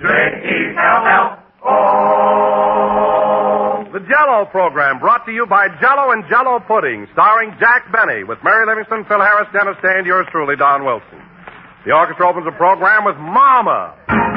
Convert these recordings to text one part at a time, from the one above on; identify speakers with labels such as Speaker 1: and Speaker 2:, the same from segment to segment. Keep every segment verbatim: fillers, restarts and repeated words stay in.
Speaker 1: Drink E L L O.
Speaker 2: The Jell-O program brought to you by Jell-O and Jell-O Pudding, starring Jack Benny, with Mary Livingston, Phil Harris, Dennis Day, and yours truly, Don Wilson. The orchestra opens the program with Mama.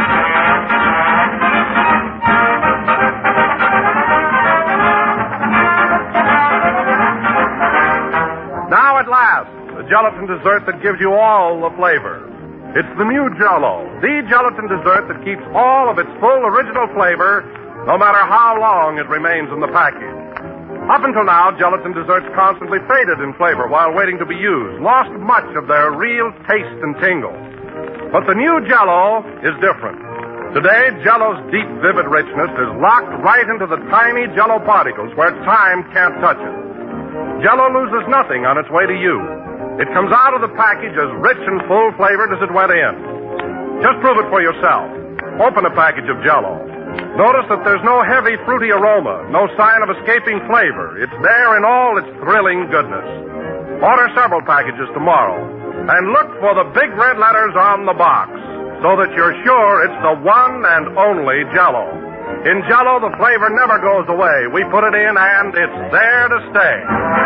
Speaker 2: Now at last, the gelatin dessert that gives you all the flavor. It's the new Jell-O, the gelatin dessert that keeps all of its full original flavor, no matter how long it remains in the package. Up until now, gelatin desserts constantly faded in flavor while waiting to be used, lost much of their real taste and tingle. But the new Jell-O is different. Today, Jell-O's deep, vivid richness is locked right into the tiny Jell-O particles where time can't touch it. Jell-O loses nothing on its way to you. It comes out of the package as rich and full-flavored as it went in. Just prove it for yourself. Open a package of Jell-O. Notice that there's no heavy, fruity aroma, no sign of escaping flavor. It's there in all its thrilling goodness. Order several packages tomorrow. And look for the big red letters on the box, so that you're sure it's the one and only Jell-O. In Jell-O, the flavor never goes away. We put it in, and it's there to stay.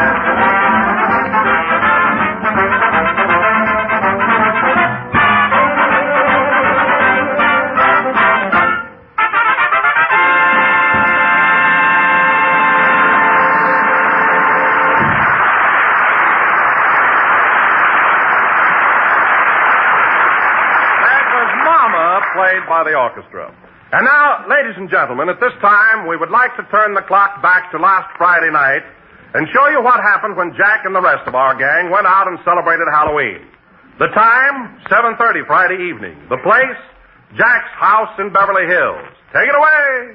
Speaker 2: Played by the orchestra. And now, ladies and gentlemen, at this time, we would like to turn the clock back to last Friday night and show you what happened when Jack and the rest of our gang went out and celebrated Halloween. The time, seven thirty Friday evening. The place, Jack's house in Beverly Hills. Take it away.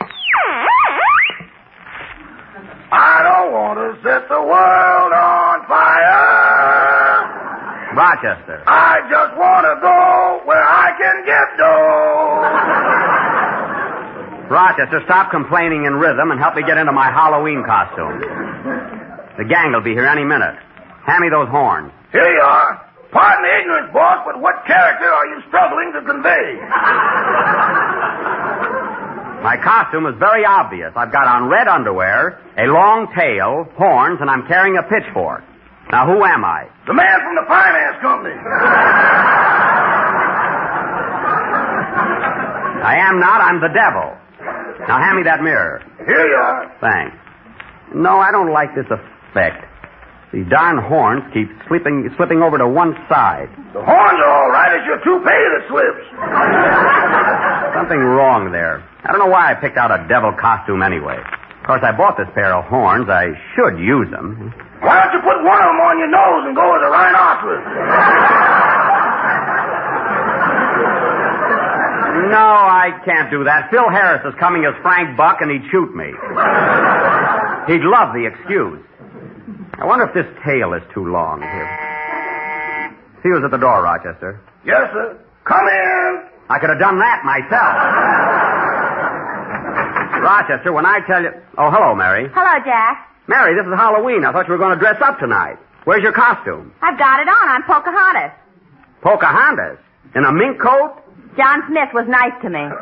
Speaker 1: I don't want to set the world on fire.
Speaker 3: Rochester.
Speaker 1: I just want to go where I can get dough.
Speaker 3: Rochester, stop complaining in rhythm and help me get into my Halloween costume. The gang will be here any minute. Hand me those horns.
Speaker 1: Here you are. Pardon the ignorance, boss, but what character are you struggling to convey?
Speaker 3: My costume is very obvious. I've got on red underwear, a long tail, horns, and I'm carrying a pitchfork. Now, who am I?
Speaker 1: The man from the finance company.
Speaker 3: I am not. I'm the devil. Now, hand me that mirror.
Speaker 1: Here you are.
Speaker 3: Thanks. No, I don't like this effect. These darn horns keep slipping, slipping over to one side.
Speaker 1: The horns are all right. It's your toupee that slips.
Speaker 3: Something wrong there. I don't know why I picked out a devil costume anyway. Of course, I bought this pair of horns. I should use them.
Speaker 1: Why don't you put one of them on your nose and go as a rhinoceros?
Speaker 3: No, I can't do that. Phil Harris is coming as Frank Buck, and he'd shoot me. He'd love the excuse. I wonder if this tail is too long. Here. See who's at the door, Rochester.
Speaker 1: Yes, sir. Come in.
Speaker 3: I could have done that myself. Rochester, when I tell you... Oh, hello, Mary.
Speaker 4: Hello, Jack.
Speaker 3: Mary, this is Halloween. I thought you were going to dress up tonight. Where's your costume?
Speaker 4: I've got it on. I'm Pocahontas.
Speaker 3: Pocahontas? In a mink coat?
Speaker 4: John Smith was nice to me.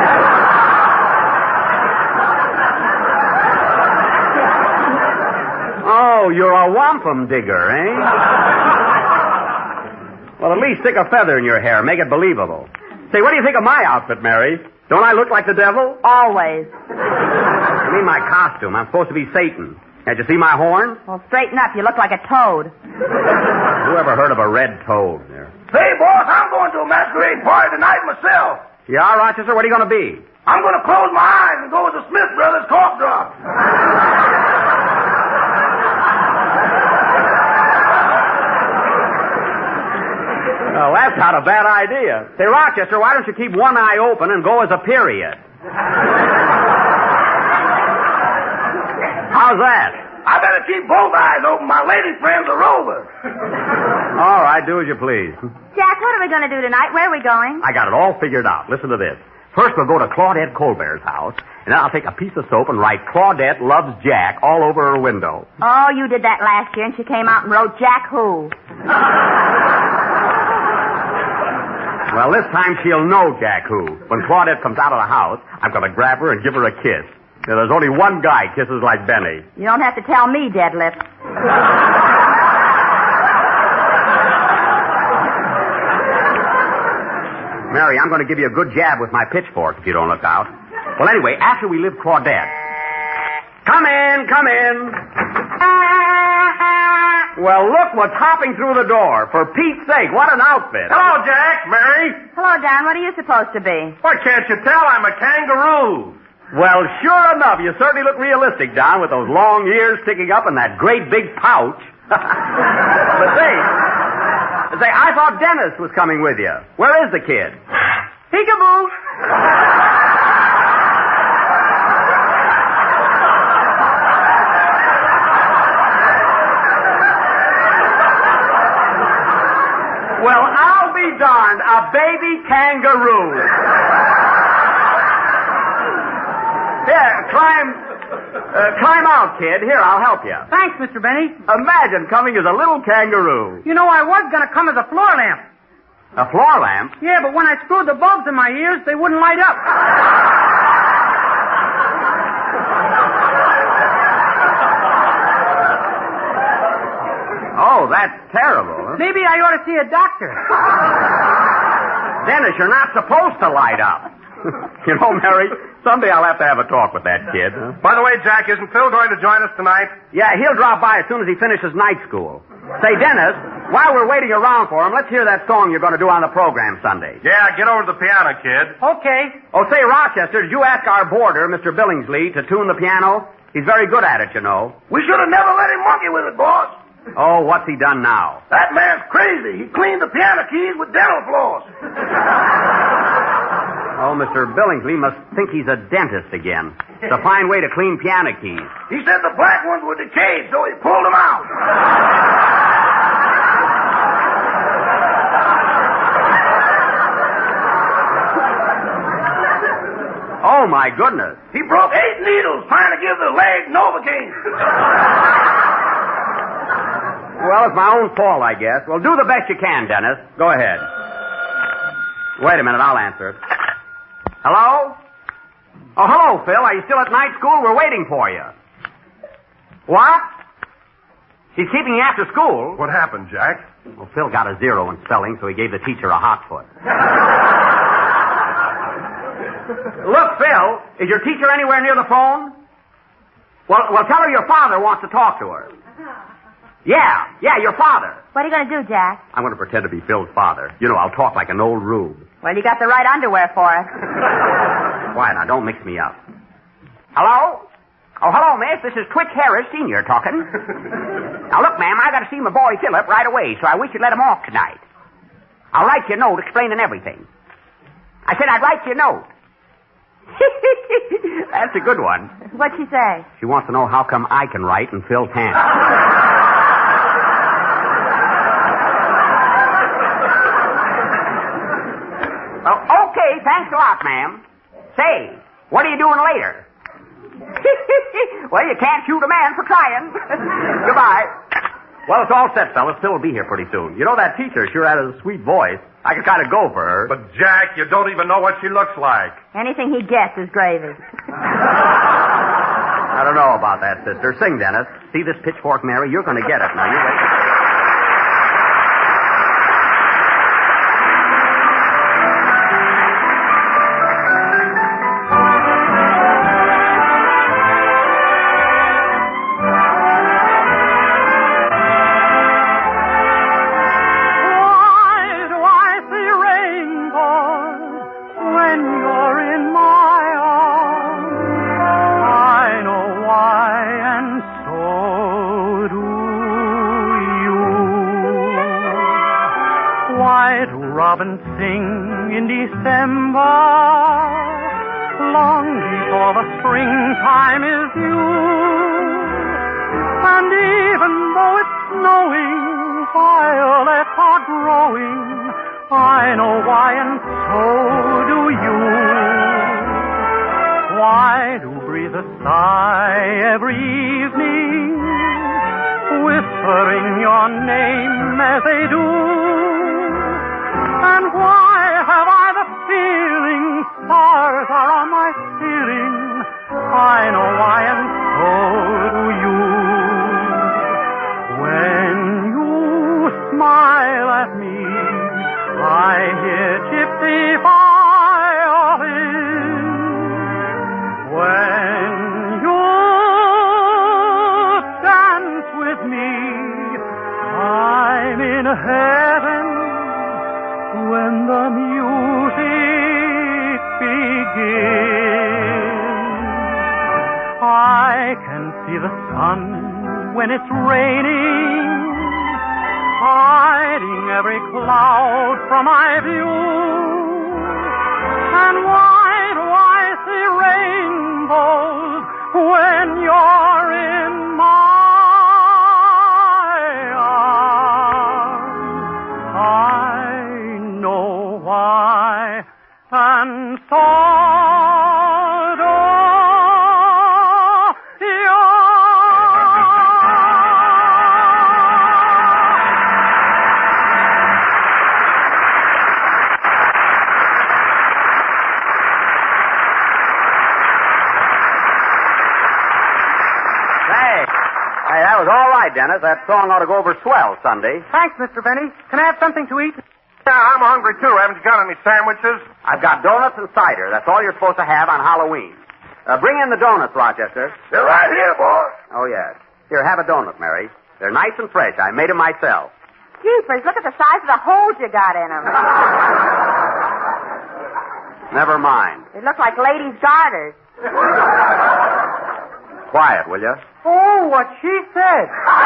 Speaker 3: Oh, you're a wampum digger, eh? Well, at least stick a feather in your hair. Make it believable. Say, what do you think of my outfit, Mary? Don't I look like the devil?
Speaker 4: Always.
Speaker 3: I mean my costume. I'm supposed to be Satan. Can't you see my horn?
Speaker 4: Well, straighten up. You look like a toad.
Speaker 3: Who ever heard of a red toad there?
Speaker 1: Say, boss, I'm going to a masquerade party tonight myself.
Speaker 3: Yeah, Rochester, what are you going to be?
Speaker 1: I'm going to close my eyes and go as the Smith Brothers cough drop.
Speaker 3: Well, that's not a bad idea. Say, Rochester, why don't you keep one eye open and go as a period? How's that?
Speaker 1: I better keep both eyes open. My lady friends are over.
Speaker 3: All right, do as you please.
Speaker 4: Jack, what are we going to do tonight? Where are we going?
Speaker 3: I got it all figured out. Listen to this. First, we'll go to Claudette Colbert's house, and then I'll take a piece of soap and write Claudette loves Jack all over her window.
Speaker 4: Oh, you did that last year, and she came out and wrote Jack who?
Speaker 3: Well, this time she'll know Jack who. When Claudette comes out of the house, I'm going to grab her and give her a kiss. Now, there's only one guy kisses like Benny.
Speaker 4: You don't have to tell me, Deadlift.
Speaker 3: Mary, I'm going to give you a good jab with my pitchfork if you don't look out. Well, anyway, after we leave Claudette. Come in, come in. Well, look what's hopping through the door. For Pete's sake, what an outfit.
Speaker 2: Hello, Jack, Mary.
Speaker 4: Hello, Don. What are you supposed to be?
Speaker 2: Why, can't you tell I'm a kangaroo?
Speaker 3: Well, sure enough, you certainly look realistic, Don, with those long ears sticking up and that great big pouch. But say, say, I thought Dennis was coming with you. Where is the kid? Peekaboo. Well, I'll be darned, a baby kangaroo. Here, climb, uh, climb out, kid. Here, I'll help you.
Speaker 5: Thanks, Mister Benny.
Speaker 3: Imagine coming as a little kangaroo.
Speaker 5: You know, I was going to come as a floor lamp.
Speaker 3: A floor lamp?
Speaker 5: Yeah, but when I screwed the bulbs in my ears, they wouldn't light up.
Speaker 3: Oh, that's terrible. Huh?
Speaker 5: Maybe I ought to see a doctor.
Speaker 3: Dennis, you're not supposed to light up. You know, Mary, someday I'll have to have a talk with that kid. Huh?
Speaker 2: By the way, Jack, isn't Phil going to join us tonight?
Speaker 3: Yeah, he'll drop by as soon as he finishes night school. Say, Dennis, while we're waiting around for him, let's hear that song you're going to do on the program Sunday.
Speaker 2: Yeah, get over to the piano, kid.
Speaker 5: Okay.
Speaker 3: Oh, say, Rochester, did you ask our boarder, Mister Billingsley, to tune the piano? He's very good at it, you know.
Speaker 1: We should have never let him monkey with it, boss.
Speaker 3: Oh, what's he done now?
Speaker 1: That man's crazy. He cleaned the piano keys with dental floss.
Speaker 3: Oh, Mister Billingsley must think he's a dentist again. It's a fine way to clean piano keys.
Speaker 1: He said the black ones were decayed, so he pulled them out.
Speaker 3: Oh, my goodness.
Speaker 1: He broke eight needles trying to give the leg Novocaine.
Speaker 3: Well, it's my own fault, I guess. Well, do the best you can, Dennis. Go ahead. Wait a minute, I'll answer it. Hello? Oh, hello, Phil. Are you still at night school? We're waiting for you. What? She's keeping you after school?
Speaker 2: What happened, Jack?
Speaker 3: Well, Phil got a zero in spelling, so he gave the teacher a hot foot. Look, Phil, is your teacher anywhere near the phone? Well, well, tell her your father wants to talk to her. Yeah, yeah, your father.
Speaker 4: What are you going to do, Jack?
Speaker 3: I'm going to pretend to be Phil's father. You know, I'll talk like an old rube.
Speaker 4: Well, you got the right underwear for it.
Speaker 3: Quiet now, don't mix me up. Hello? Oh, hello, miss. This is Twitch Harris, Senior, talking. Now, look, ma'am, I got to see my boy Philip right away, so I wish you'd let him off tonight. I'll write you a note explaining everything. I said I'd write you a note. That's a good one.
Speaker 4: What'd she say?
Speaker 3: She wants to know how come I can write and Phil can't. Well, okay, thanks a lot, ma'am. Say, what are you doing later? Well, you can't shoot a man for trying. Goodbye. Well, it's all set, fellas. Phil will be here pretty soon. You know, that teacher sure had a sweet voice. I could kind of go for her.
Speaker 2: But, Jack, you don't even know what she looks like.
Speaker 4: Anything he gets is gravy.
Speaker 3: I don't know about that, sister. Sing, Dennis. See this pitchfork, Mary? You're going to get it. Now, you wait.
Speaker 6: Robin sing in December, long before the springtime is due. And even though it's snowing, violets are growing. I know why, and so do you. Why do breathe a sigh every evening, whispering your name as they do? And why are on my ceiling. I know why, and so do you. When you smile at me, I hear gypsy violin. When you dance with me, I'm in heaven. When the music begins, I can see the sun when it's raining, hiding every cloud from my view. And why do I see rainbows when you're in my arms? I know why, and so do you.
Speaker 3: Hey, hey, that was all right, Dennis. That song ought to go over swell Sunday.
Speaker 5: Thanks, Mister Benny. Can I have something to eat?
Speaker 2: Yeah, I'm hungry, too. Haven't you got any sandwiches?
Speaker 3: I've got donuts and cider. That's all you're supposed to have on Halloween. Uh, bring in the donuts, Rochester.
Speaker 1: They're right here, boss.
Speaker 3: Oh, yes. Here, have a donut, Mary. They're nice and fresh. I made them myself.
Speaker 4: Jeepers, look at the size of the holes you got in them.
Speaker 3: Never mind.
Speaker 4: They look like ladies' garters.
Speaker 3: Quiet, will you?
Speaker 5: Oh, what she said.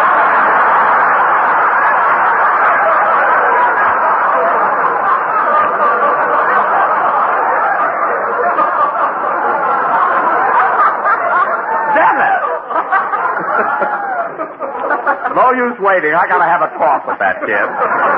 Speaker 3: No use waiting. I gotta have a talk with that kid.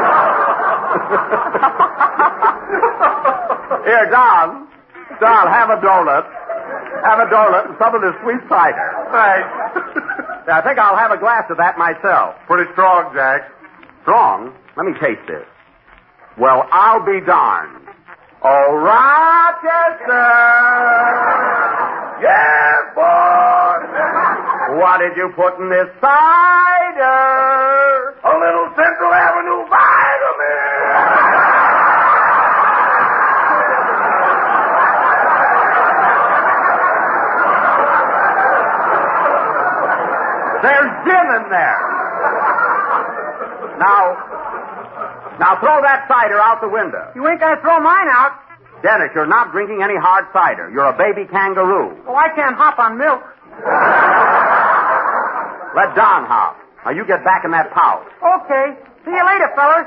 Speaker 3: Here, Don. Don, have a donut. Have a donut and some of this sweet cider.
Speaker 2: Thanks.
Speaker 3: Yeah, I think I'll have a glass of that myself.
Speaker 2: Pretty strong, Jack.
Speaker 3: Strong? Let me taste this. Well, I'll be darned. Oh, Rochester!
Speaker 1: Yes, boss.
Speaker 3: What did you put in this cider?
Speaker 1: A little Central Avenue vitamin.
Speaker 3: There's gin in there. Now, now throw that cider out the window.
Speaker 5: You ain't gonna throw mine out.
Speaker 3: Dennis, you're not drinking any hard cider. You're a baby kangaroo.
Speaker 5: Oh, I can't hop on milk.
Speaker 3: Let Don hop. Now you get back in that pouch.
Speaker 5: Okay. See you later, fellas.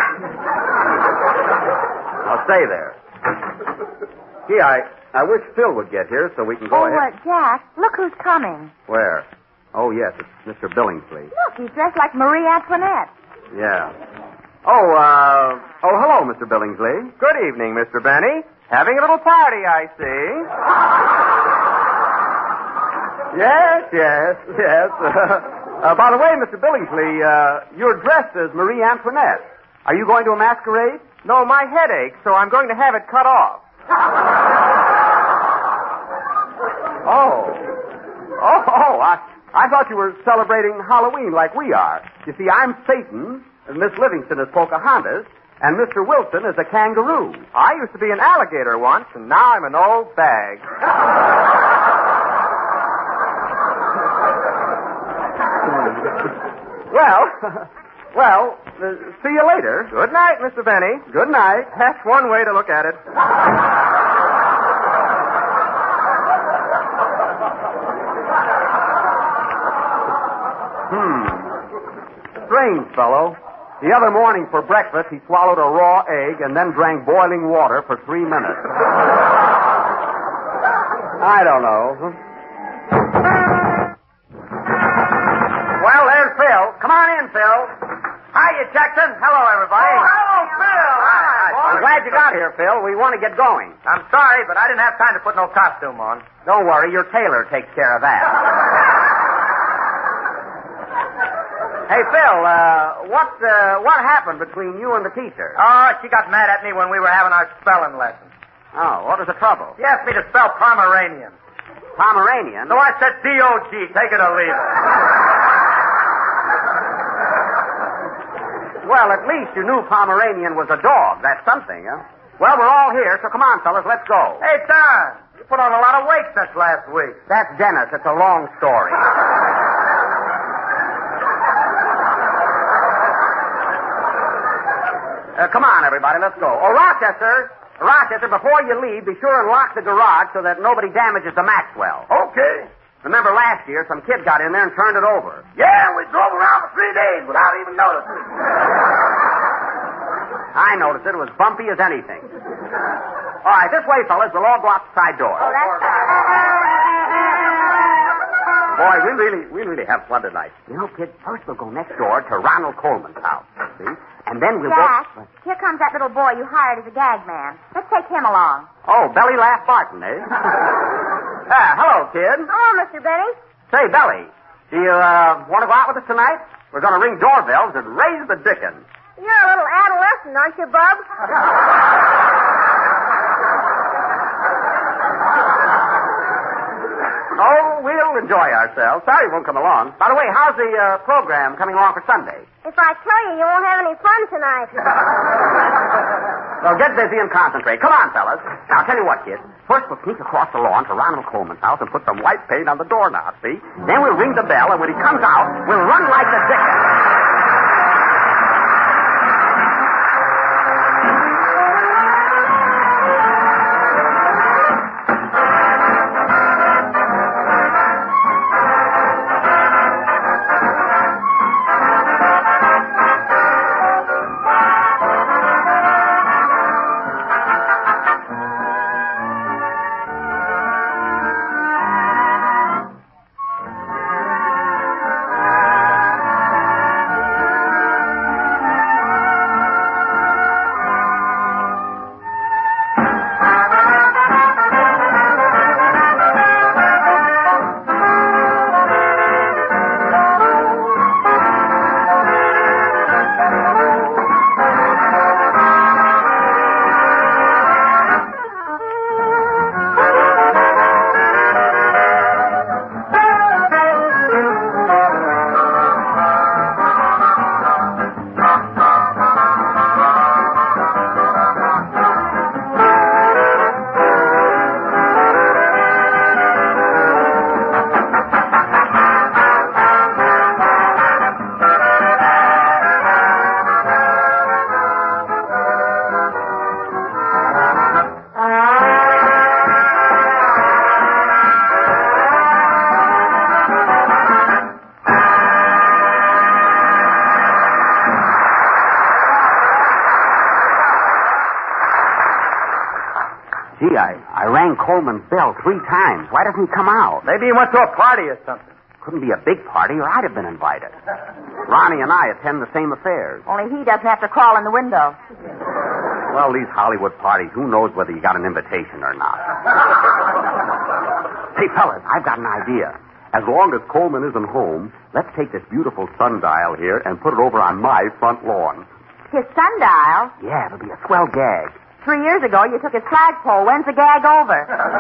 Speaker 3: Now stay there. Gee, I, I wish Phil would get here so we can go
Speaker 4: Oh,
Speaker 3: ahead.
Speaker 4: uh, Jack, look who's coming.
Speaker 3: Where? Oh, yes, it's Mister Billingsley.
Speaker 4: Look, he's dressed like Marie Antoinette.
Speaker 3: Yeah. Oh, uh, oh, hello, Mister Billingsley. Good evening, Mister Benny. Having a little party, I see. Yes, yes, yes. Uh, by the way, Mister Billingsley, uh, you're dressed as Marie Antoinette. Are you going to a masquerade? No, my head aches, so I'm going to have it cut off. Oh. Oh, oh, I, I thought you were celebrating Halloween like we are. You see, I'm Satan, and Miss Livingston is Pocahontas, and Mister Wilson is a kangaroo. I used to be an alligator once, and now I'm an old bag. Well, well, uh, see you later. Good night, Mister Benny. Good night. That's one way to look at it. Hmm. Strange fellow. The other morning for breakfast, he swallowed a raw egg and then drank boiling water for three minutes. I don't know. Well, there's Phil. Come on in, Phil. Hiya, Jackson. Hello, everybody.
Speaker 1: Oh, hello, Phil.
Speaker 3: Hi. I'm glad you got here, Phil. We want to get going.
Speaker 5: I'm sorry, but I didn't have time to put no costume on.
Speaker 3: Don't worry, your tailor takes care of that. Hey, Phil, uh, what, uh, what happened between you and the teacher?
Speaker 5: Oh, she got mad at me when we were having our spelling lesson.
Speaker 3: Oh, what was the trouble?
Speaker 5: He asked me to spell Pomeranian.
Speaker 3: Pomeranian?
Speaker 5: So I said D O G. Take it or leave it.
Speaker 3: Well, at least you knew Pomeranian was a dog. That's something, huh? Well, we're all here, so come on, fellas, let's go.
Speaker 5: Hey, Don, you put on a lot of weight since last week.
Speaker 3: That's Dennis. It's a long story. uh, come on, everybody, let's go. Oh, Rochester, Rochester, before you leave, be sure and lock the garage so that nobody damages the Maxwell.
Speaker 1: Okay.
Speaker 3: Remember last year, some kid got in there and turned it over.
Speaker 1: Yeah, we drove around for three days without even noticing.
Speaker 3: I noticed it. It was bumpy as anything. All right, this way, fellas. We'll all go out the side door.
Speaker 4: Oh, that's
Speaker 3: Boy, we really, we really have fun tonight. You know, kid, first we'll go next door to Ronald Coleman's house, see? And then we'll
Speaker 4: Jack,
Speaker 3: go...
Speaker 4: here comes that little boy you hired as a gag man. Let's take him along.
Speaker 3: Oh, Belly Laugh Barton, eh? ah, hello, kid.
Speaker 4: Hello, Mister Benny.
Speaker 3: Say, Belly, do you uh, want to go out with us tonight? We're going to ring doorbells and raise the dickens.
Speaker 4: You're a little adolescent, aren't you, Bub?
Speaker 3: Oh, we'll enjoy ourselves. Sorry you won't come along. By the way, how's the uh, program coming along for Sunday?
Speaker 4: If I tell you, you won't have any fun tonight.
Speaker 3: Well, get busy and concentrate. Come on, fellas. Now, I'll tell you what, kid. First, we'll sneak across the lawn to Ronald Coleman's house and put some white paint on the doorknob, see? Then we'll ring the bell, and when he comes out, we'll run like the dickens. Gee, I, I rang Coleman's bell three times. Why doesn't he come out?
Speaker 5: Maybe he went to a party or something.
Speaker 3: Couldn't be a big party, or I'd have been invited. Ronnie and I attend the same affairs.
Speaker 4: Only he doesn't have to crawl in the window.
Speaker 3: Well, these Hollywood parties, who knows whether you got an invitation or not? Hey, fellas, I've got an idea. As long as Coleman isn't home, let's take this beautiful sundial here and put it over on my front lawn.
Speaker 4: His sundial?
Speaker 3: Yeah, it'll be a swell gag.
Speaker 4: Three years ago, you took his flagpole. When's the gag over?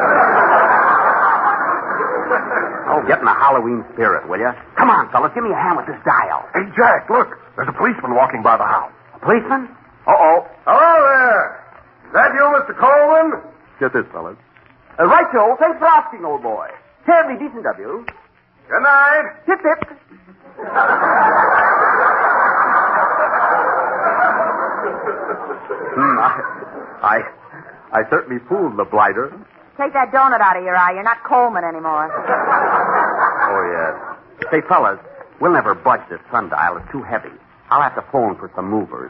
Speaker 3: Oh, get in the Halloween spirit, will you? Come on, fellas, give me a hand with this dial.
Speaker 2: Hey, Jack, look. There's a policeman walking by the house.
Speaker 3: A policeman?
Speaker 2: Uh-oh.
Speaker 1: Hello there. Is that you, Mister Coleman?
Speaker 2: Get this, fellas.
Speaker 3: Uh, right, Joe. Thanks for asking, old boy. Terribly decent of you.
Speaker 1: Good night.
Speaker 3: Tip, tip. hmm, I, I, I certainly fooled the blighter.
Speaker 4: Take that donut out of your eye. You're not Coleman anymore.
Speaker 3: Oh, yes. Say, fellas, we'll never budge this sundial. It's too heavy. I'll have to phone for some movers.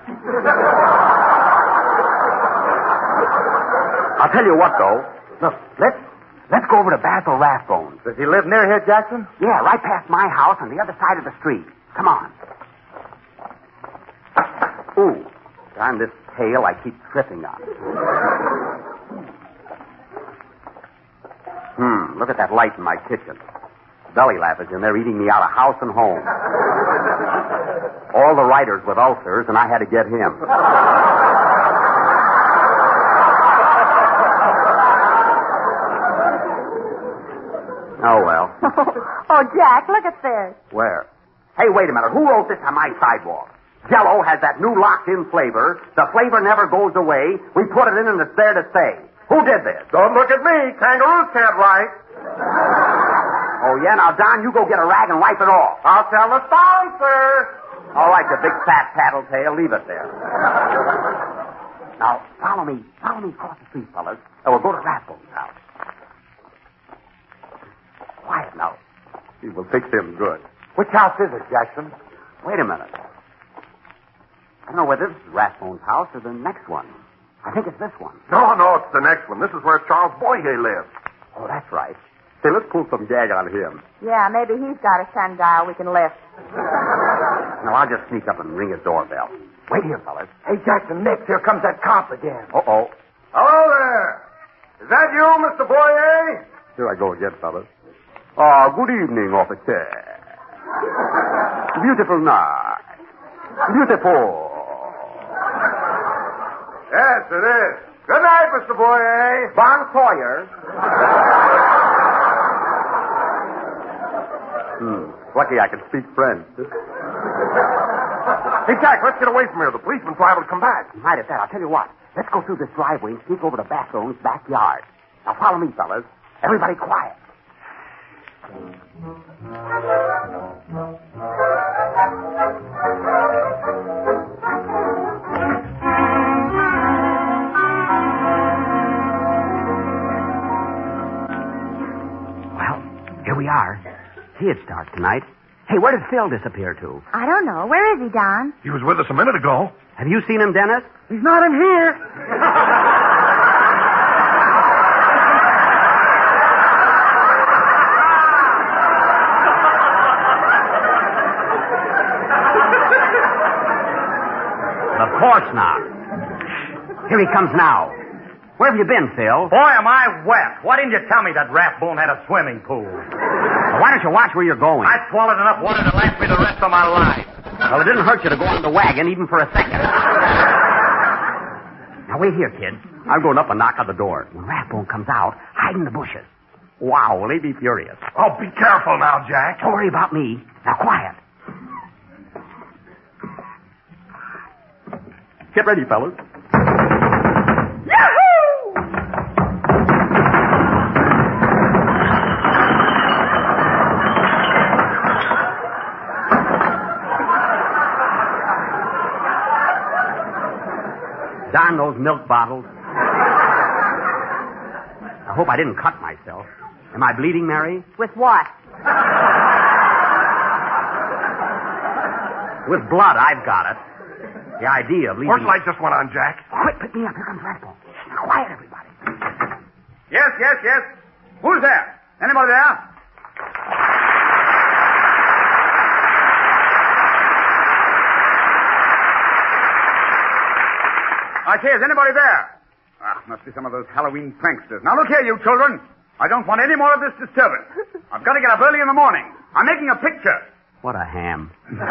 Speaker 3: I'll tell you what, though. Look, let's let's go over to Basil Rathbone's.
Speaker 5: Does he live near here, Jackson?
Speaker 3: Yeah, right past my house on the other side of the street. Come on. Ooh, darn this tail I keep tripping on. Hmm, look at that light in my kitchen. Belly Laugh is in there eating me out of house and home. All the writers with ulcers, and I had to get him. Oh, well.
Speaker 4: Oh, Jack, look at this.
Speaker 3: Where? Hey, wait a minute. Who wrote this on my sidewalk? Jell-O has that new locked-in flavor. The flavor never goes away. We put it in and it's there to stay. Who did this?
Speaker 2: Don't look at me. Kangaroos can't write.
Speaker 3: Oh, yeah? Now, Don, you go get a rag and wipe it off.
Speaker 2: I'll tell the sponsor.
Speaker 3: All right, the big fat tattletale. Leave it there. Now, follow me. Follow me across the street, fellas. And we'll go to Rathbone's house. Quiet now.
Speaker 2: He will fix him good.
Speaker 5: Which house is it, Jackson?
Speaker 3: Wait a minute. I don't know whether this is Rathbone's house or the next one. I think it's this one.
Speaker 2: No, no, it's the next one. This is where Charles Boyer lives.
Speaker 3: Oh, that's right. Say, let's pull some gag on him.
Speaker 4: Yeah, maybe he's got a sundial we can lift.
Speaker 3: Now, I'll just sneak up and ring his doorbell. Wait here, fellas.
Speaker 5: Hey, Jackson, next, here comes that cop again.
Speaker 3: Uh-oh.
Speaker 2: Hello there. Is that you, Mister Boyer?
Speaker 3: Here I go again, fellas. Ah, good evening, officer. Beautiful night. Beautiful.
Speaker 2: Yes, it is. Good night, Mister Boyer.
Speaker 3: Bon Sawyer. hmm. Lucky I can speak French.
Speaker 2: Hey, Jack, let's get away from here. The policeman's liable to come back.
Speaker 3: Right at that. I'll tell you what. Let's go through this driveway and sneak over to Bathrone's backyard. Now, follow me, fellas. Everybody quiet. Well, here we are. See, it starts tonight. Hey, where did Phil disappear to?
Speaker 4: I don't know. Where is he, Don?
Speaker 2: He was with us a minute ago.
Speaker 3: Have you seen him, Dennis?
Speaker 5: He's not in here.
Speaker 3: Of course not. Here he comes now. Where have you been, Phil?
Speaker 5: Boy, am I wet. Why didn't you tell me that Rathbone had a swimming pool?
Speaker 3: Why don't you watch where you're going?
Speaker 5: I swallowed enough water to last me the rest of my life.
Speaker 3: Well, it didn't hurt you to go on the wagon even for a second. Now, wait here, kid. I'm going up and knock on the door. When Rathbone comes out, hide in the bushes. Wow, will he be furious?
Speaker 2: Oh, be careful now, Jack.
Speaker 3: Don't worry about me. Now, quiet. Get ready, fellas. Darn those milk bottles. I hope I didn't cut myself. Am I bleeding, Mary?
Speaker 4: With what?
Speaker 3: With blood, I've got it. The idea of leaving...
Speaker 2: Horse light just went on, Jack.
Speaker 3: Quick, pick me up. Here comes Rathbone. Now, quiet, everybody.
Speaker 5: Yes, yes, yes. Who's there? Anybody there? I say, is anybody there? Ah, must be some of those Halloween pranksters. Now, look here, you children. I don't want any more of this disturbance. I've got to get up early in the morning. I'm making a picture.
Speaker 3: What a ham.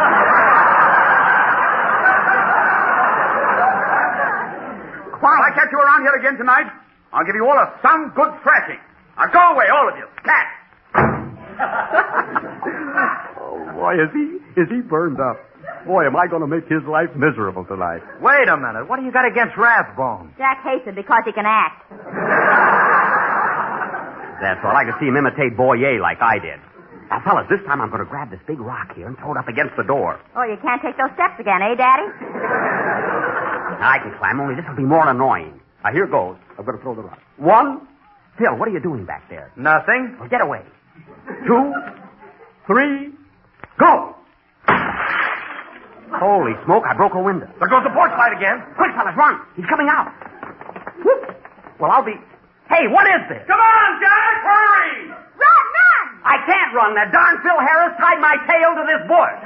Speaker 5: If I catch you around here again tonight, I'll give you all a sound good thrashing. Now, go away, all of you. Cat.
Speaker 3: Oh, boy, is he, is he burned up. Boy, am I going to make his life miserable tonight.
Speaker 5: Wait a minute. What do you got against Rathbone?
Speaker 4: Jack hates him because he can act.
Speaker 3: That's all. I could see him imitate Boyer like I did. Now, fellas, this time I'm going to grab this big rock here and throw it up against the door.
Speaker 4: Oh, you can't take those steps again, eh, Daddy?
Speaker 3: I can climb, only this will be more annoying. Now, here goes. I'm going to throw the rock. One. Phil, what are you doing back there?
Speaker 5: Nothing.
Speaker 3: Well, get away. Two. Three. Go! Holy smoke, I broke a window.
Speaker 2: There goes the porch light again.
Speaker 3: Quick, fellas, run. He's coming out. Whoop. Well, I'll be... Hey, what is this?
Speaker 5: Come on, Jack, hurry!
Speaker 4: Run, run!
Speaker 3: I can't run. That darn Phil Harris tied my tail to this bush.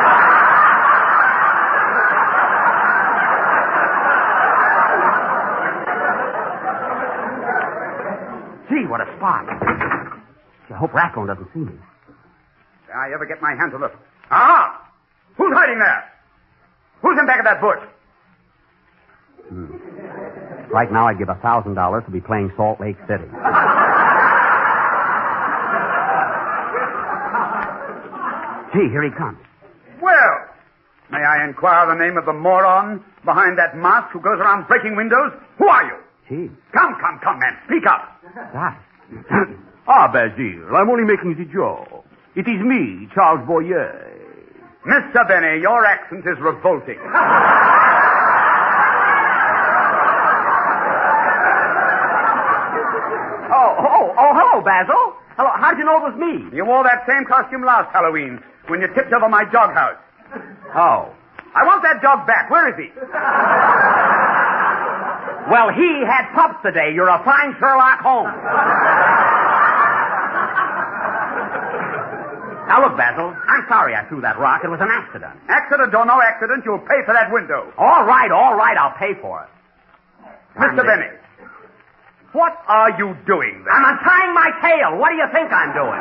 Speaker 3: Gee, what a spot. I hope Rathbone doesn't see me.
Speaker 5: Did I ever get my hands on this? Ah! Who's hiding there? Who's in back of that bush?
Speaker 3: Hmm. Right now, I'd give a thousand dollars to be playing Salt Lake City. Hey, here he comes.
Speaker 5: Well, may I inquire the name of the moron behind that mask who goes around breaking windows? Who are you?
Speaker 3: Gee.
Speaker 5: Come, come, come, man. Speak up.
Speaker 3: That.
Speaker 7: Ah, Basil, I'm only making the joke. It is me, Charles Boyer.
Speaker 5: Mister Benny, your accent is revolting.
Speaker 3: Oh, oh, oh, hello, Basil. Hello. How'd you know it was me?
Speaker 5: You wore that same costume last Halloween when you tipped over my doghouse.
Speaker 3: Oh.
Speaker 5: I want that dog back. Where is he?
Speaker 3: Well, he had pups today. You're a fine Sherlock Holmes. Now, look, Basil, I'm sorry I threw that rock. It was an accident.
Speaker 5: Accident or no accident, you'll pay for that window.
Speaker 3: All right, all right, I'll pay for it.
Speaker 5: Mister Benny, what are you doing there?
Speaker 3: I'm untying my tail. What do you think I'm doing?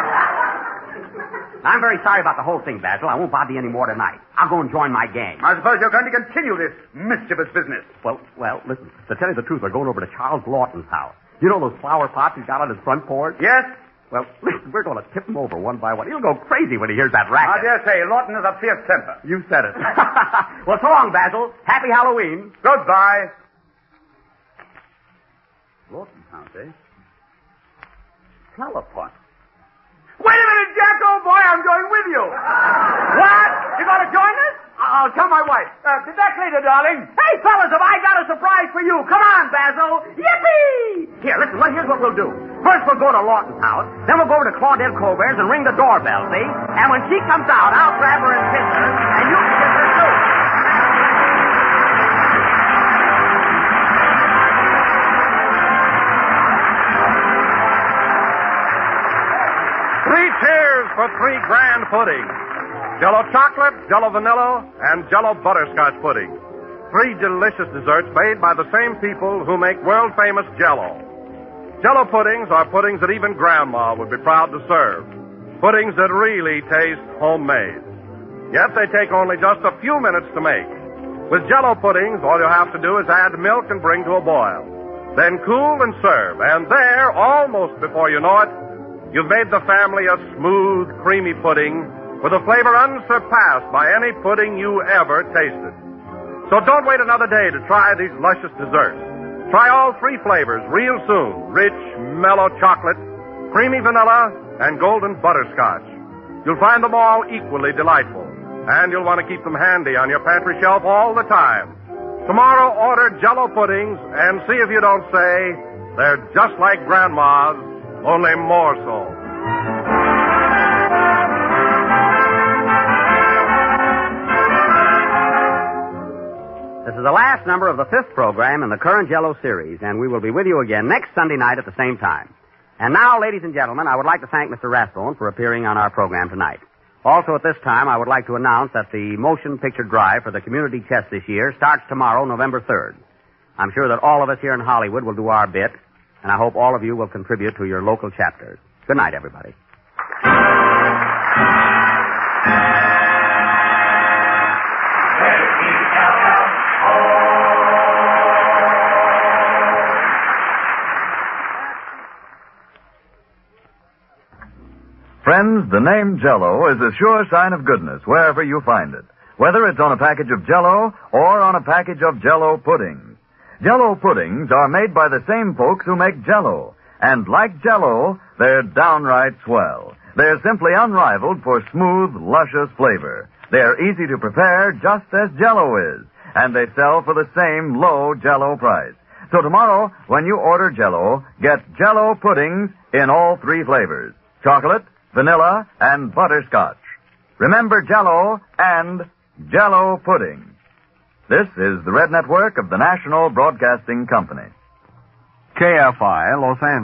Speaker 3: I'm very sorry about the whole thing, Basil. I won't bother you any more tonight. I'll go and join my gang.
Speaker 5: I suppose you're going to continue this mischievous business.
Speaker 7: Well, well, listen, to tell you the truth, we're going over to Charles Lawton's house. You know those flower pots he's got on his front porch?
Speaker 5: Yes?
Speaker 7: Well, listen, we're going to tip him over one by one. He'll go crazy when he hears that
Speaker 5: I
Speaker 7: racket.
Speaker 5: dare say, Lawton has a fierce temper.
Speaker 7: You said it.
Speaker 3: Well, so long, Basil. Happy Halloween.
Speaker 5: Goodbye. Lawton's house, eh? Flower pot. Wait a minute, Jack, old boy, I'm going with you. What? You going to join us? I'll tell my wife. Uh, be back later, darling.
Speaker 3: Hey, fellas, have I got a surprise for you? Come on, Basil. Yippee! Here, listen, well, here's what we'll do. First, we'll go to Lawton's house. Then we'll go over to Claudette Colbert's and ring the doorbell, see? And when she comes out, I'll grab her and kiss her, and you can kiss her, too.
Speaker 2: Three cheers for three grand puddings. Jello chocolate, Jello vanilla, and Jello butterscotch pudding. Three delicious desserts made by the same people who make world-famous Jello. Jello puddings are puddings that even Grandma would be proud to serve. Puddings that really taste homemade. Yet they take only just a few minutes to make. With Jello puddings, all you have to do is add milk and bring to a boil. Then cool and serve. And there, almost before you know it, you've made the family a smooth, creamy pudding with a flavor unsurpassed by any pudding you ever tasted. So don't wait another day to try these luscious desserts. Try all three flavors real soon. Rich, mellow chocolate, creamy vanilla, and golden butterscotch. You'll find them all equally delightful. And you'll want to keep them handy on your pantry shelf all the time. Tomorrow, order Jello puddings and see if you don't say they're just like Grandma's, only more so.
Speaker 3: This is the last number of the fifth program in the current Jello series, and we will be with you again next Sunday night at the same time. And now, ladies and gentlemen, I would like to thank Mister Rathbone for appearing on our program tonight. Also, at this time, I would like to announce that the motion picture drive for the community chest this year starts tomorrow, November third. I'm sure that all of us here in Hollywood will do our bit, and I hope all of you will contribute to your local chapters. Good night, everybody.
Speaker 8: Friends, the name Jell-O is a sure sign of goodness wherever you find it, whether it's on a package of Jell-O or on a package of Jell-O puddings. Jell-O puddings are made by the same folks who make Jell-O, and like Jell-O, they're downright swell. They're simply unrivaled for smooth, luscious flavor. They're easy to prepare just as Jell-O is, and they sell for the same low Jell-O price. So tomorrow, when you order Jell-O, get Jell-O puddings in all three flavors: chocolate, vanilla, and butterscotch. Remember Jell-O and Jell-O pudding. This is the Red Network of the National Broadcasting Company.
Speaker 9: K F I, Los Angeles.